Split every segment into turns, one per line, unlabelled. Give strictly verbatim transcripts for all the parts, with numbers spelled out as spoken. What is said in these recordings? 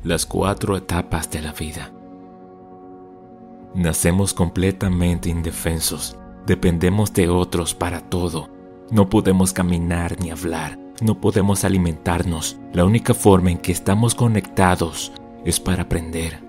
Las cuatro etapas de la vida. Nacemos completamente indefensos. Dependemos de otros para todo. No podemos caminar ni hablar. No podemos alimentarnos. La única forma en que estamos conectados es para aprender.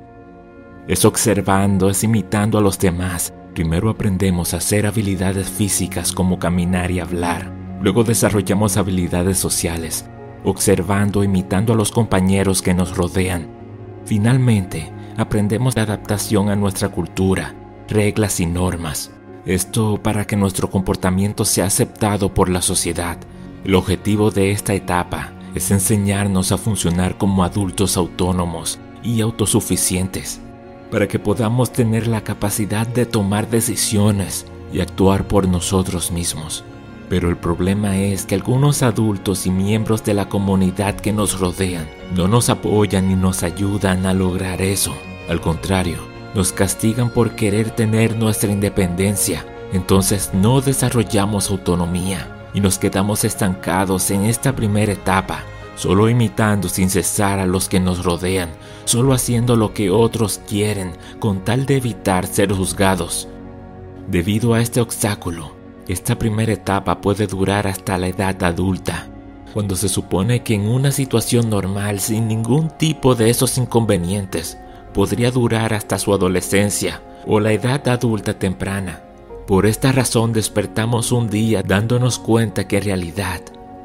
Es observando, es imitando a los demás. Primero aprendemos a hacer habilidades físicas como caminar y hablar. Luego desarrollamos habilidades sociales, observando, imitando a los compañeros que nos rodean. Finalmente, aprendemos la adaptación a nuestra cultura, reglas y normas. Esto para que nuestro comportamiento sea aceptado por la sociedad. El objetivo de esta etapa es enseñarnos a funcionar como adultos autónomos y autosuficientes, para que podamos tener la capacidad de tomar decisiones y actuar por nosotros mismos. Pero el problema es que algunos adultos y miembros de la comunidad que nos rodean no nos apoyan ni nos ayudan a lograr eso. Al contrario, nos castigan por querer tener nuestra independencia. Entonces no desarrollamos autonomía y nos quedamos estancados en esta primera etapa, solo imitando sin cesar a los que nos rodean, solo haciendo lo que otros quieren con tal de evitar ser juzgados. Debido a este obstáculo, esta primera etapa puede durar hasta la edad adulta, cuando se supone que en una situación normal, sin ningún tipo de esos inconvenientes, podría durar hasta su adolescencia o la edad adulta temprana. Por esta razón despertamos un día dándonos cuenta que en realidad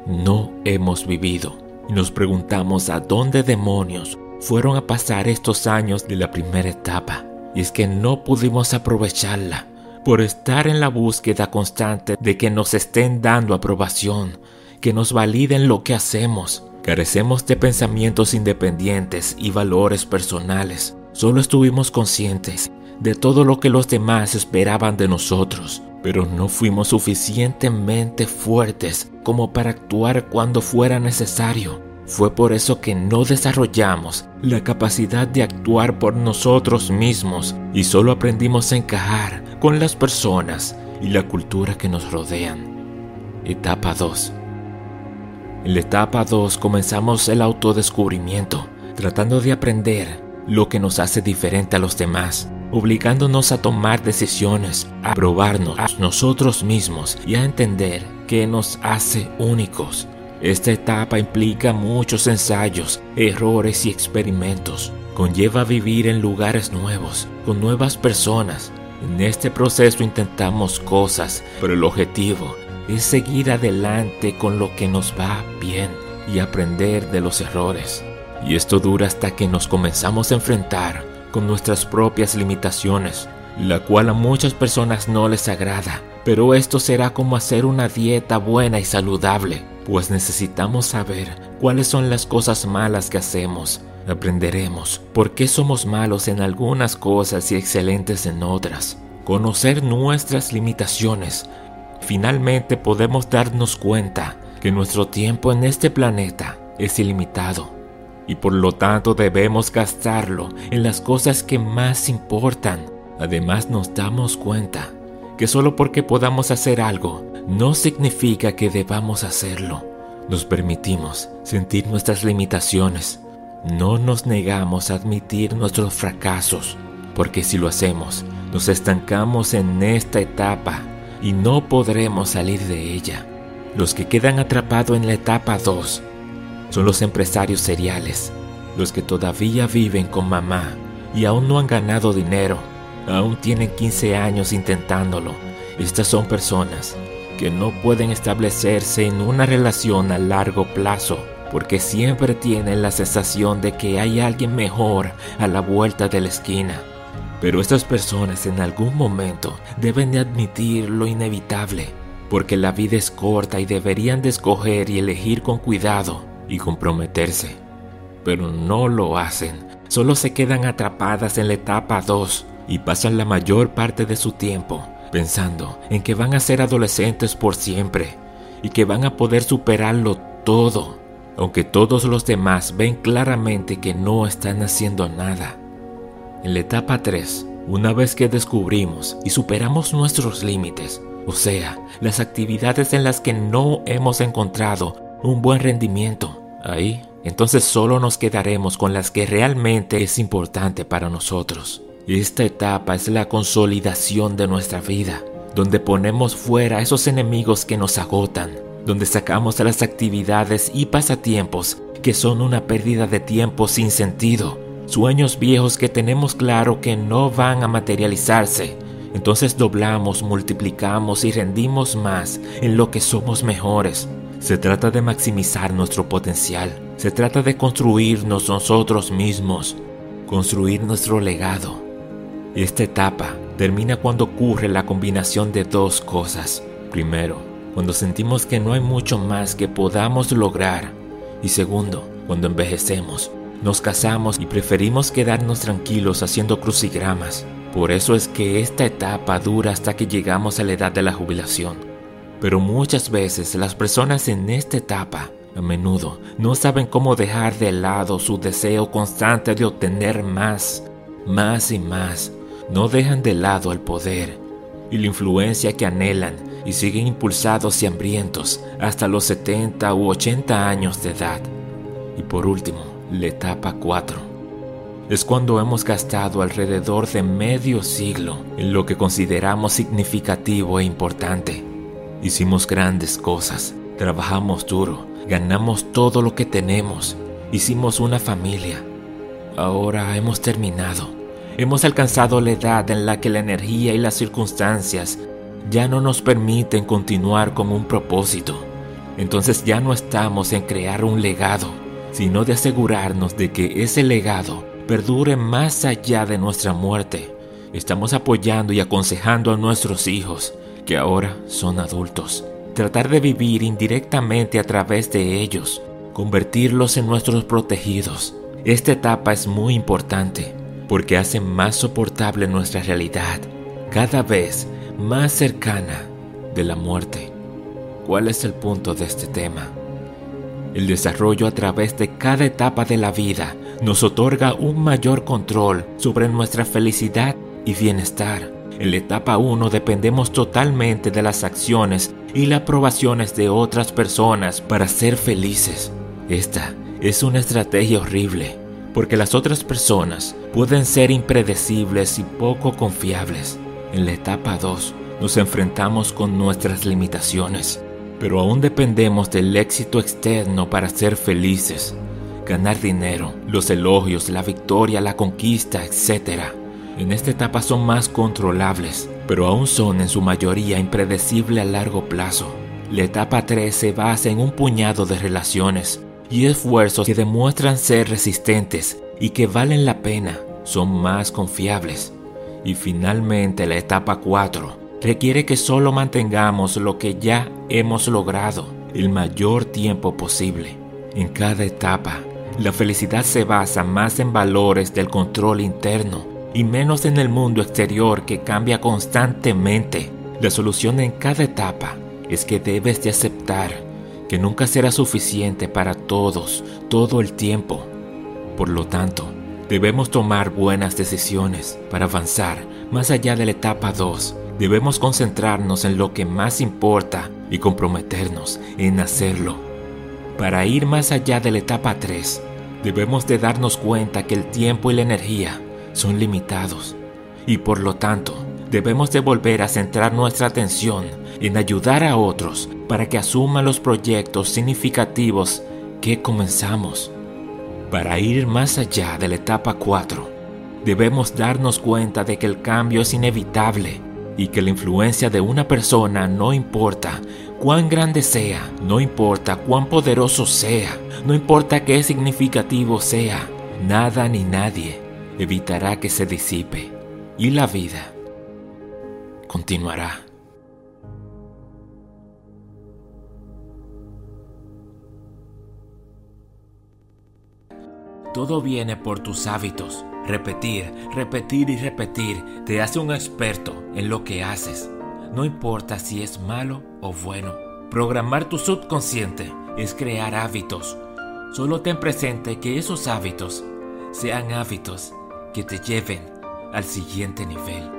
no hemos vivido y nos preguntamos a dónde demonios fueron a pasar estos años de la primera etapa. Y es que no pudimos aprovecharla por estar en la búsqueda constante de que nos estén dando aprobación, que nos validen lo que hacemos. Carecemos de pensamientos independientes y valores personales. Solo estuvimos conscientes de todo lo que los demás esperaban de nosotros, pero no fuimos suficientemente fuertes como para actuar cuando fuera necesario. Fue por eso que no desarrollamos la capacidad de actuar por nosotros mismos y solo aprendimos a encajar con las personas y la cultura que nos rodean. Etapa dos. En la etapa dos comenzamos el autodescubrimiento, tratando de aprender lo que nos hace diferente a los demás, obligándonos a tomar decisiones, a probarnos a nosotros mismos y a entender qué nos hace únicos. Esta etapa implica muchos ensayos, errores y experimentos. Conlleva vivir en lugares nuevos, con nuevas personas. En este proceso intentamos cosas, pero el objetivo es seguir adelante con lo que nos va bien y aprender de los errores. Y esto dura hasta que nos comenzamos a enfrentar con nuestras propias limitaciones, la cual a muchas personas no les agrada. Pero esto será como hacer una dieta buena y saludable, pues necesitamos saber cuáles son las cosas malas que hacemos. Aprenderemos por qué somos malos en algunas cosas y excelentes en otras. Conocer nuestras limitaciones. Finalmente podemos darnos cuenta que nuestro tiempo en este planeta es ilimitado y por lo tanto debemos gastarlo en las cosas que más importan. Además nos damos cuenta que solo porque podamos hacer algo no significa que debamos hacerlo. Nos permitimos sentir nuestras limitaciones. No nos negamos a admitir nuestros fracasos, porque si lo hacemos, nos estancamos en esta etapa y no podremos salir de ella. Los que quedan atrapados en la etapa dos son los empresarios seriales, los que todavía viven con mamá y aún no han ganado dinero, aún tienen quince años intentándolo. Estas son personas que no pueden establecerse en una relación a largo plazo porque siempre tienen la sensación de que hay alguien mejor a la vuelta de la esquina. Pero estas personas en algún momento deben de admitir lo inevitable, porque la vida es corta y deberían de escoger y elegir con cuidado y comprometerse. Pero no lo hacen, solo se quedan atrapadas en la etapa dos y pasan la mayor parte de su tiempo pensando en que van a ser adolescentes por siempre y que van a poder superarlo todo, aunque todos los demás ven claramente que no están haciendo nada. En la etapa tres, una vez que descubrimos y superamos nuestros límites, o sea, las actividades en las que no hemos encontrado un buen rendimiento, ahí entonces solo nos quedaremos con las que realmente es importante para nosotros. Esta etapa es la consolidación de nuestra vida, donde ponemos fuera a esos enemigos que nos agotan, donde sacamos a las actividades y pasatiempos que son una pérdida de tiempo sin sentido, sueños viejos que tenemos claro que no van a materializarse. Entonces doblamos, multiplicamos y rendimos más en lo que somos mejores. Se trata de maximizar nuestro potencial, se trata de construirnos nosotros mismos, construir nuestro legado. Esta etapa termina cuando ocurre la combinación de dos cosas. Primero, cuando sentimos que no hay mucho más que podamos lograr. Y segundo, cuando envejecemos, nos casamos y preferimos quedarnos tranquilos haciendo crucigramas. Por eso es que esta etapa dura hasta que llegamos a la edad de la jubilación. Pero muchas veces las personas en esta etapa, a menudo, no saben cómo dejar de lado su deseo constante de obtener más, más y más. No dejan de lado el poder y la influencia que anhelan y siguen impulsados y hambrientos hasta los setenta u ochenta años de edad. Y por último, la etapa cuatro. Es cuando hemos gastado alrededor de medio siglo en lo que consideramos significativo e importante. Hicimos grandes cosas, trabajamos duro, ganamos todo lo que tenemos, hicimos una familia. Ahora hemos terminado. Hemos alcanzado la edad en la que la energía y las circunstancias ya no nos permiten continuar con un propósito. Entonces ya no estamos en crear un legado, sino de asegurarnos de que ese legado perdure más allá de nuestra muerte. Estamos apoyando y aconsejando a nuestros hijos, que ahora son adultos. Tratar de vivir indirectamente a través de ellos, convertirlos en nuestros protegidos. Esta etapa es muy importante, porque hace más soportable nuestra realidad, cada vez más cercana de la muerte. ¿Cuál es el punto de este tema? El desarrollo a través de cada etapa de la vida nos otorga un mayor control sobre nuestra felicidad y bienestar. En la etapa uno dependemos totalmente de las acciones y las aprobaciones de otras personas para ser felices. Esta es una estrategia horrible, porque las otras personas pueden ser impredecibles y poco confiables. En la etapa dos nos enfrentamos con nuestras limitaciones, pero aún dependemos del éxito externo para ser felices. Ganar dinero, los elogios, la victoria, la conquista, etcétera. En esta etapa son más controlables, pero aún son en su mayoría impredecibles a largo plazo. La etapa tres se basa en un puñado de relaciones y esfuerzos que demuestran ser resistentes y que valen la pena, son más confiables. Y finalmente la etapa cuatro requiere que solo mantengamos lo que ya hemos logrado el mayor tiempo posible. En cada etapa, la felicidad se basa más en valores del control interno y menos en el mundo exterior que cambia constantemente. La solución en cada etapa es que debes de aceptar que nunca será suficiente para todos, todo el tiempo. Por lo tanto, debemos tomar buenas decisiones para avanzar más allá de la etapa dos. Debemos concentrarnos en lo que más importa y comprometernos en hacerlo. Para ir más allá de la etapa tres, debemos de darnos cuenta que el tiempo y la energía son limitados y por lo tanto debemos de volver a centrar nuestra atención en ayudar a otros para que asuman los proyectos significativos que comenzamos. Para ir más allá de la etapa cuatro, debemos darnos cuenta de que el cambio es inevitable y que la influencia de una persona no importa cuán grande sea, no importa cuán poderoso sea, no importa qué significativo sea, nada ni nadie evitará que se disipe y la vida continuará. Todo viene por tus hábitos. Repetir, repetir y repetir te hace un experto en lo que haces. No importa si es malo o bueno. Programar tu subconsciente es crear hábitos. Solo ten presente que esos hábitos sean hábitos que te lleven al siguiente nivel.